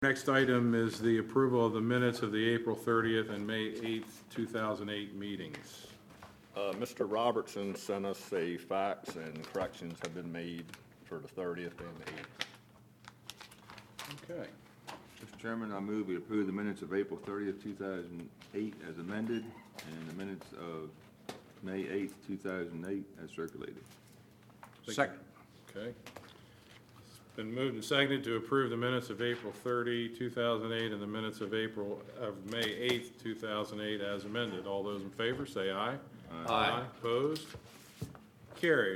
Next item is the approval of the minutes of the April 30th and May 8th, 2008 meetings. Mr. Robertson sent us a fax, and corrections have been made for the 30th and the 8th. Okay. Mr. Chairman, I move we approve the minutes of April 30th, 2008 as amended, and the minutes of May 8th, 2008 as circulated. Second. Okay. It's been moved and seconded to approve the minutes of April 30, 2008, and the minutes of May 8th, 2008 as amended. All those in favor say aye. Aye. Opposed? Carried.